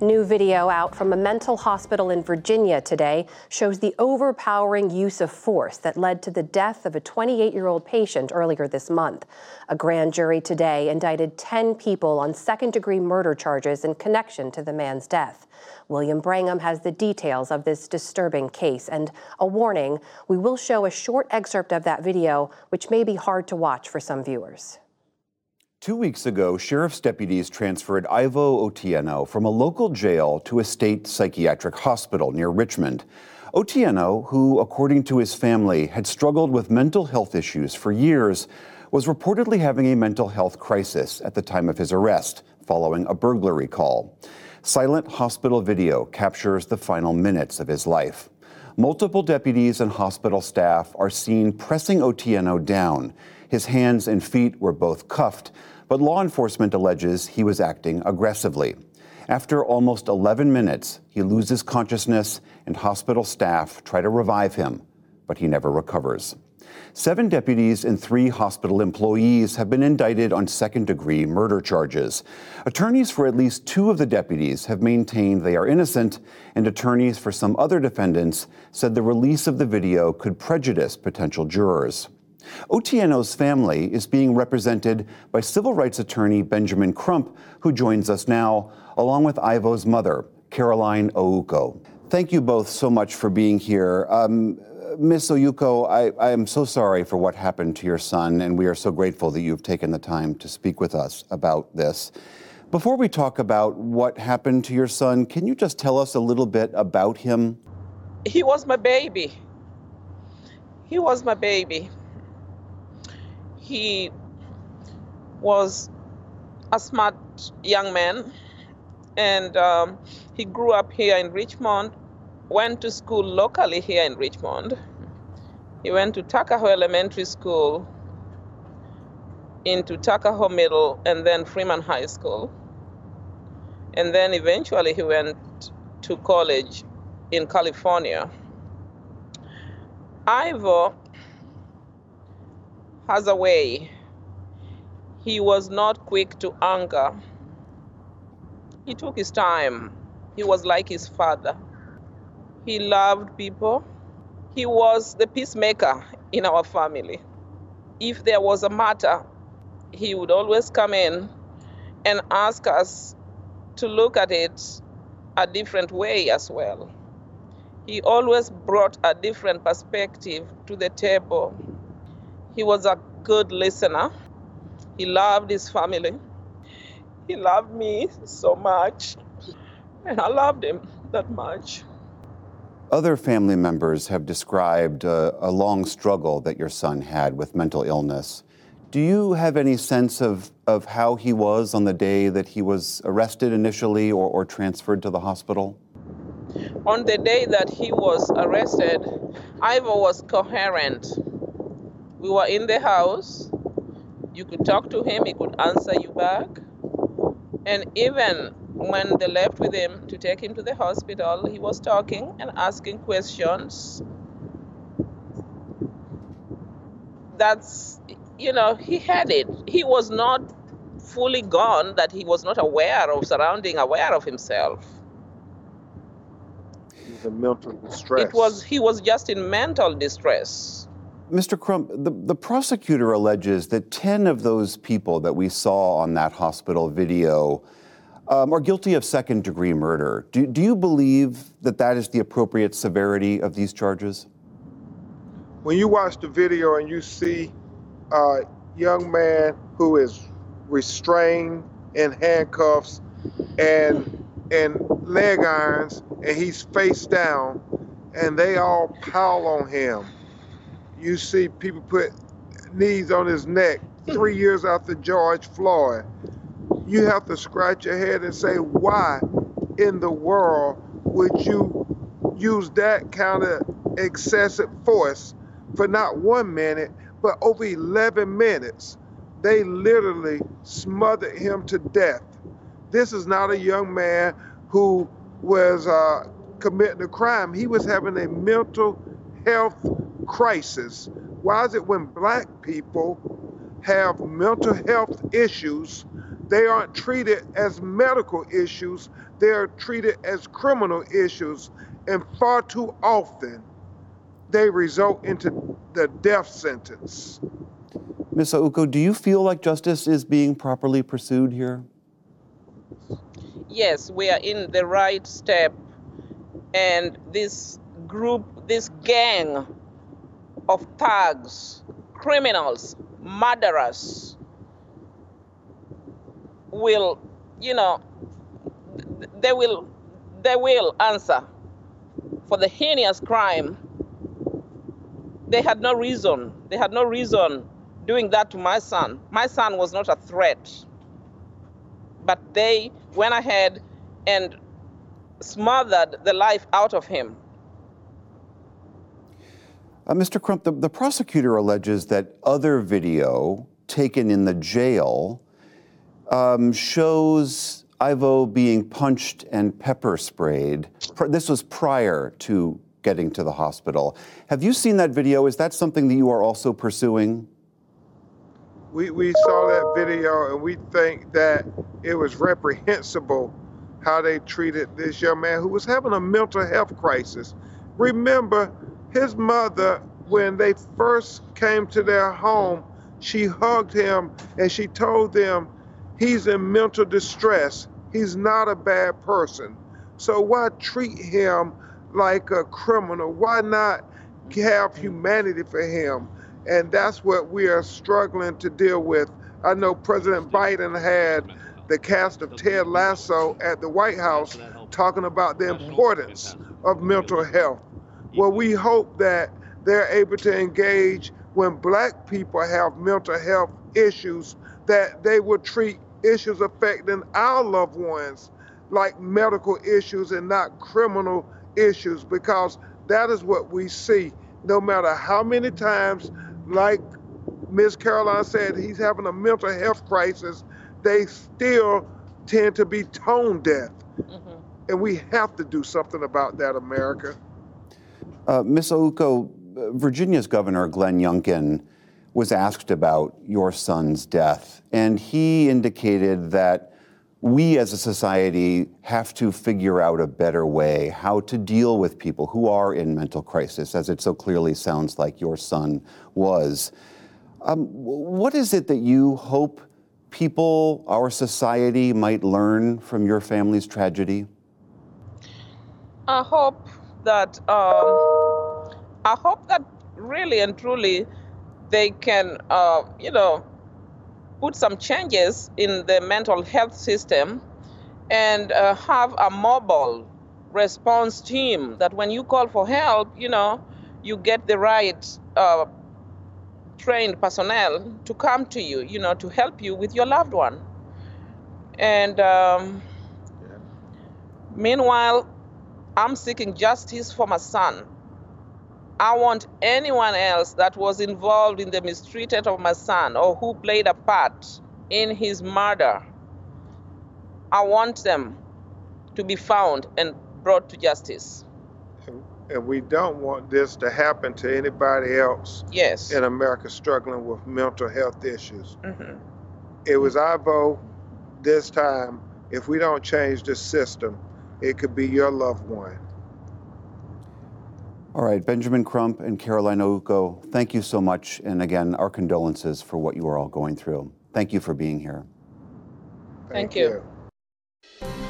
New video out from a mental hospital in Virginia today shows the overpowering use of force that led to the death of a 28-year-old patient earlier this month. A grand jury today indicted 10 people on second-degree murder charges in connection to the man's death. William Brangham has the details of this disturbing case, and a warning, we will show a short excerpt of that video, which may be hard to watch for some viewers. 2 weeks ago, sheriff's deputies transferred Ivo Otieno from a local jail to a state psychiatric hospital near Richmond. Otieno, who, according to his family, had struggled with mental health issues for years, was reportedly having a mental health crisis at the time of his arrest, following a burglary call. Silent hospital video captures the final minutes of his life. Multiple deputies and hospital staff are seen pressing Otieno down. His hands and feet were both cuffed, but law enforcement alleges he was acting aggressively. After almost 11 minutes, he loses consciousness and hospital staff try to revive him, but he never recovers. 7 deputies and 3 hospital employees have been indicted on second-degree murder charges. Attorneys for at least 2 of the deputies have maintained they are innocent, and attorneys for some other defendants said the release of the video could prejudice potential jurors. Otieno's family is being represented by civil rights attorney Benjamin Crump, who joins us now, along with Ivo's mother, Caroline Ouko. Thank you both so much for being here. Ms. Ouko, I am so sorry for what happened to your son, and we are so grateful that you've taken the time to speak with us about this. Before we talk about what happened to your son, can you just tell us a little bit about him? He was my baby. He was my baby. He was a smart young man, and he grew up here in Richmond, went to school locally here in Richmond. He went to Tuckahoe Elementary School, into Tuckahoe Middle, and then Freeman High School. And then eventually he went to college in California. Ivo has a way. He was not quick to anger. He took his time. He was like his father. He loved people. He was the peacemaker in our family. If there was a matter, he would always come in and ask us to look at it a different way as well. He always brought a different perspective to the table. He was a good listener. He loved his family. He loved me so much, and I loved him that much. Other family members have described a long struggle that your son had with mental illness. Do you have any sense of how he was on the day that he was arrested initially or transferred to the hospital? On the day that he was arrested, Ivo was coherent. We were in the house. You could talk to him, he could answer you back. And even when they left with him to take him to the hospital, he was talking and asking questions. He had it. He was not fully gone, that he was not aware of himself. He was in mental distress. He was just in mental distress. Mr. Crump, the prosecutor alleges that 10 of those people that we saw on that hospital video are guilty of second-degree murder. Do you believe that is the appropriate severity of these charges? When you watch the video and you see a young man who is restrained in handcuffs and leg irons, and he's face down, and they all pile on him. You see people put knees on his neck 3 years after George Floyd. You have to scratch your head and say, why in the world would you use that kind of excessive force for not 1 minute, but over 11 minutes? They literally smothered him to death. This is not a young man who was committing a crime. He was having a mental health crisis. Why is it when black people have mental health issues, They aren't treated as medical issues. They're treated as criminal issues. And far too often, they result into the death sentence. Ms. Auko, do you feel like justice is being properly pursued here? Yes, we are in the right step. And this group, this gang of thugs, criminals, murderers will, they will answer for the heinous crime. They had no reason doing that to my son. My son was not a threat, but they went ahead and smothered the life out of him. Mr. Crump, the prosecutor alleges that other video taken in the jail shows Ivo being punched and pepper sprayed. This was prior to getting to the hospital. Have you seen that video? Is that something that you are also pursuing? We saw that video and we think that it was reprehensible how they treated this young man who was having a mental health crisis. Remember, his mother, when they first came to their home, she hugged him and she told them he's in mental distress. He's not a bad person. So why treat him like a criminal? Why not have humanity for him? And that's what we are struggling to deal with. I know President Biden had the cast of Ted Lasso at the White House talking about the importance of mental health. Well, we hope that they're able to engage when Black people have mental health issues, that they will treat issues affecting our loved ones like medical issues and not criminal issues, because that is what we see. No matter how many times, like Ms. Caroline said, he's having a mental health crisis, they still tend to be tone deaf. Mm-hmm. And we have to do something about that, America. Ms. Auko, Virginia's Governor Glenn Youngkin was asked about your son's death, and he indicated that we as a society have to figure out a better way how to deal with people who are in mental crisis, as it so clearly sounds like your son was. What is it that you hope people, our society, might learn from your family's tragedy? I hope that really and truly they can, put some changes in the mental health system and have a mobile response team that when you call for help, you get the right trained personnel to come to you, to help you with your loved one. And meanwhile, I'm seeking justice for my son. I want anyone else that was involved in the mistreatment of my son or who played a part in his murder, I want them to be found and brought to justice. And we don't want this to happen to anybody else in America struggling with mental health issues. Mm-hmm. It was Ivo this time. If we don't change the system, it could be your loved one. All right, Benjamin Crump and Caroline Auko, thank you so much. And again, our condolences for what you are all going through. Thank you for being here. Thank you.